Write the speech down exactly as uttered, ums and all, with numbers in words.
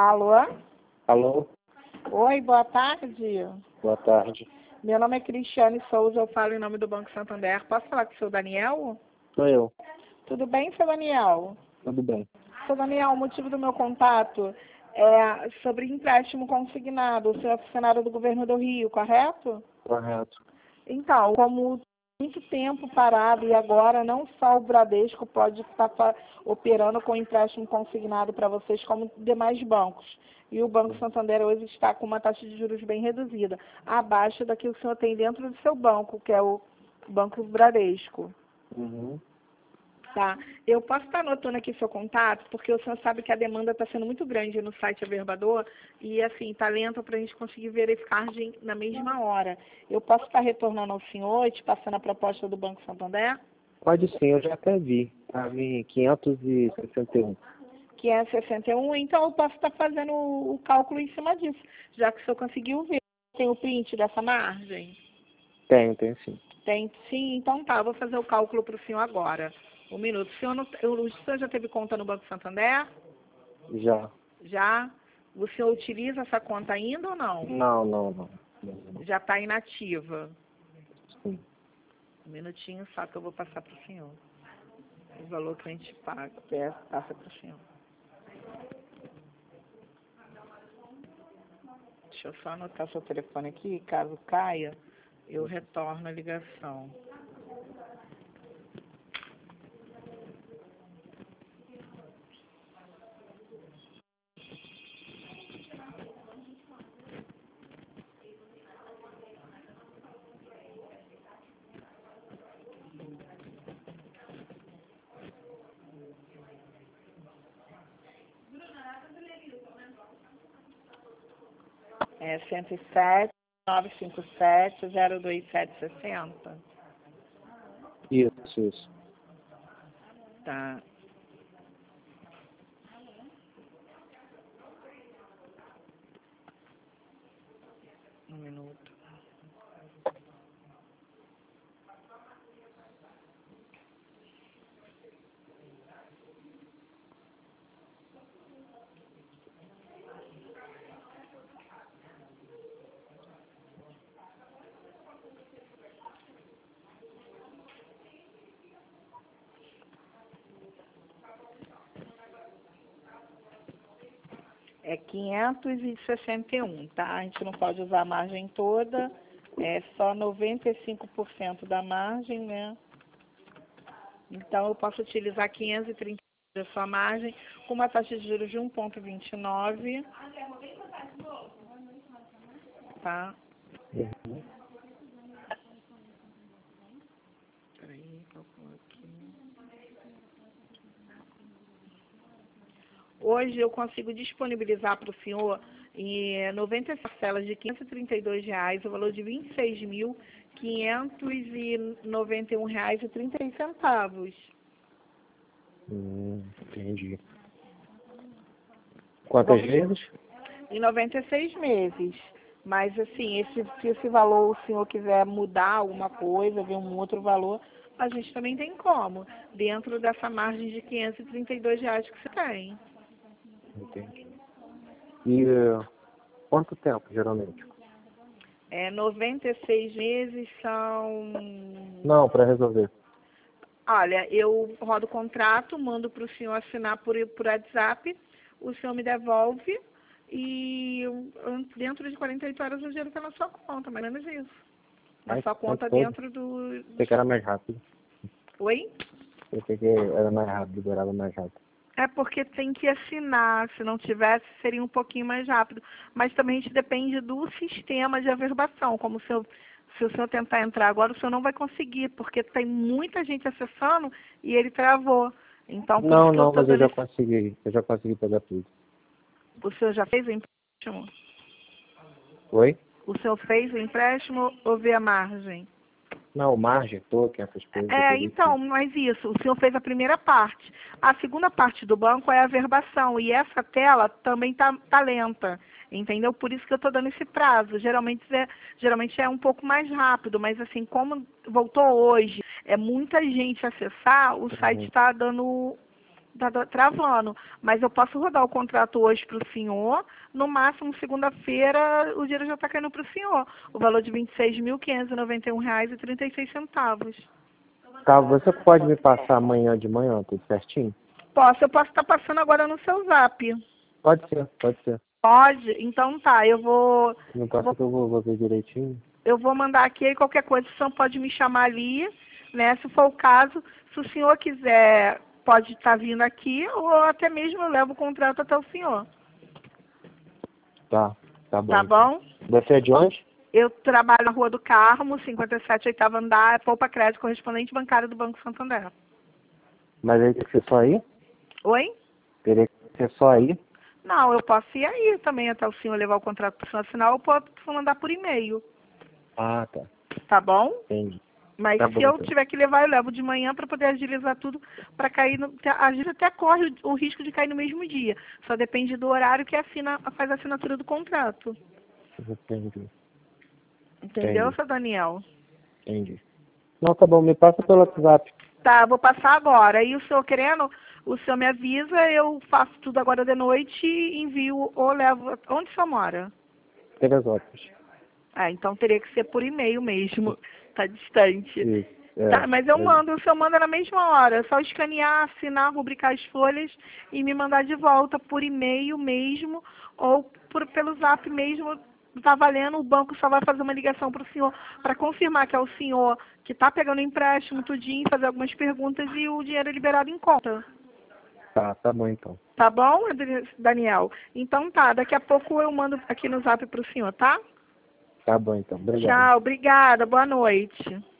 Alô? Alô? Oi, boa tarde. Boa tarde. Meu nome é Cristiane Souza, eu falo em nome do Banco Santander. Posso falar com o seu Daniel? Sou eu. Tudo bem, seu Daniel? Tudo bem. Seu Daniel, o motivo do meu contato é sobre empréstimo consignado. O senhor é funcionário do governo do Rio, correto? Correto. Então, como muito tempo parado e agora não só o Bradesco pode estar operando com empréstimo consignado para vocês como demais bancos. E o Banco Santander hoje está com uma taxa de juros bem reduzida, abaixo da que o senhor tem dentro do seu banco, que é o Banco Bradesco. Uhum. Tá. Eu posso estar anotando aqui seu contato, porque o senhor sabe que a demanda está sendo muito grande no site Averbador e, assim, está lenta para a gente conseguir verificar na mesma hora. Eu posso estar retornando ao senhor e te passando a proposta do Banco Santander? Pode sim, eu já até vi. Estava em quinhentos e sessenta e um. quinhentos e sessenta e um, então eu posso estar fazendo o cálculo em cima disso, já que o senhor conseguiu ver. Tem o print dessa margem? Tenho, tenho sim. Tem sim, então tá, eu vou fazer o cálculo para o senhor agora. Um minuto. O senhor, não, o senhor já teve conta no Banco Santander? Já. Já? O senhor utiliza essa conta ainda ou não? Não, não, não. Já está inativa. Sim. Um minutinho só que eu vou passar para o senhor. O valor que a gente paga, passa para o senhor. Deixa eu só anotar seu telefone aqui, caso caia, eu retorno a ligação. É cento e sete, novecentos e cinquenta e sete, zero dois sete sessenta. Isso, isso. Tá. Um minuto. É quinhentos e sessenta e um, tá? A gente não pode usar a margem toda, é só noventa e cinco por cento da margem, né? Então, eu posso utilizar quinhentos e trinta da sua margem com uma taxa de juros de um vírgula vinte e nove, tá? Uhum. Peraí, calculo aqui. Hoje eu consigo disponibilizar para o senhor em noventa parcelas de quinhentos e trinta e dois reais, o valor de vinte e seis mil, quinhentos e noventa e um reais e trinta e seis centavos. Hum, entendi. Quantas Vamos vezes? em noventa e seis meses. Mas, assim, esse, se esse valor o senhor quiser mudar alguma coisa, ver um outro valor, a gente também tem como, dentro dessa margem de quinhentos e trinta e dois reais que você tem. Entendi. E uh, quanto tempo, geralmente? É, noventa e seis meses são... Não, para resolver. Olha, eu rodo o contrato, mando para o senhor assinar por, por WhatsApp, o senhor me devolve e dentro de quarenta e oito horas o dinheiro está na sua conta, mais ou menos isso. Na Ai, sua conta todo. dentro do... Pensei que era mais rápido. Oi? Pensei que era mais rápido, durava mais rápido. É porque tem que assinar, se não tivesse seria um pouquinho mais rápido. Mas também a gente depende do sistema de averbação, como se, eu, se o senhor tentar entrar agora, o senhor não vai conseguir, porque tem muita gente acessando e ele travou. Então, por Não, isso que eu não, estou mas eu dando já esse... consegui. Eu já consegui pegar tudo. O senhor já fez o empréstimo? Oi? O senhor fez o empréstimo ou vê a margem? Não, margem, token, essas coisas. eu É, peguei então, tudo. mas isso, o senhor fez a primeira parte. A segunda parte do banco é a averbação, e essa tela também tá, tá lenta, entendeu? Por isso que eu estou dando esse prazo. Geralmente é, geralmente é um pouco mais rápido, mas assim, como voltou hoje, é muita gente acessar, o site Uhum. está dando Tá do- travando. Mas eu posso rodar o contrato hoje para o senhor. No máximo, segunda-feira, o dinheiro já está caindo para o senhor. O valor de vinte e seis mil, quinhentos e noventa e um reais e trinta e seis centavos. Tá, você pode me passar amanhã de manhã, tudo certinho? Posso, eu posso estar passando agora no seu zap. Pode ser, pode ser. Pode? Então tá, eu vou, Não eu passa vou, que eu vou, vou ver direitinho. eu vou mandar aqui e qualquer coisa o senhor pode me chamar ali, né? Se for o caso, se o senhor quiser, pode estar vindo aqui ou até mesmo eu levo o contrato até o senhor. Tá, tá bom. Tá bom? Você é de onde? Eu trabalho na Rua do Carmo, cinquenta e sete, oitavo andar, Poupa Crédito, correspondente bancário do Banco Santander. Mas aí tem que ser só aí? Oi? Teria que ser só aí? Não, eu posso ir aí também até o senhor levar o contrato para o senhor assinar, ou posso mandar por e-mail. Ah, tá. Tá bom? Entendi. Mas Tá se bom, eu então. tiver que levar, eu levo de manhã para poder agilizar tudo, para cair no. A gente até corre o, o risco de cair no mesmo dia. Só depende do horário que assina, faz a assinatura do contrato. Entendi. Entendeu, Entendi. seu Daniel? Entendi. Não, tá bom, me passa pelo WhatsApp. Tá, vou passar agora. E o senhor querendo, o senhor me avisa, eu faço tudo agora de noite e envio ou levo. Onde o senhor mora? Teresópolis. Ah, então teria que ser por e-mail mesmo. Tá distante. Isso. É, Tá, mas eu é. mando, o senhor manda na mesma hora. É só escanear, assinar, rubricar as folhas e me mandar de volta por e-mail mesmo ou por, pelo zap mesmo. Tá valendo, o banco só vai fazer uma ligação para o senhor para confirmar que é o senhor que está pegando o empréstimo, tudinho, fazer algumas perguntas e o dinheiro é liberado em conta. Tá, tá bom então. Tá bom, Adri- Daniel? Então tá, daqui a pouco eu mando aqui no zap para o senhor, tá? Tá bom então. Obrigado. Tchau, obrigada, boa noite.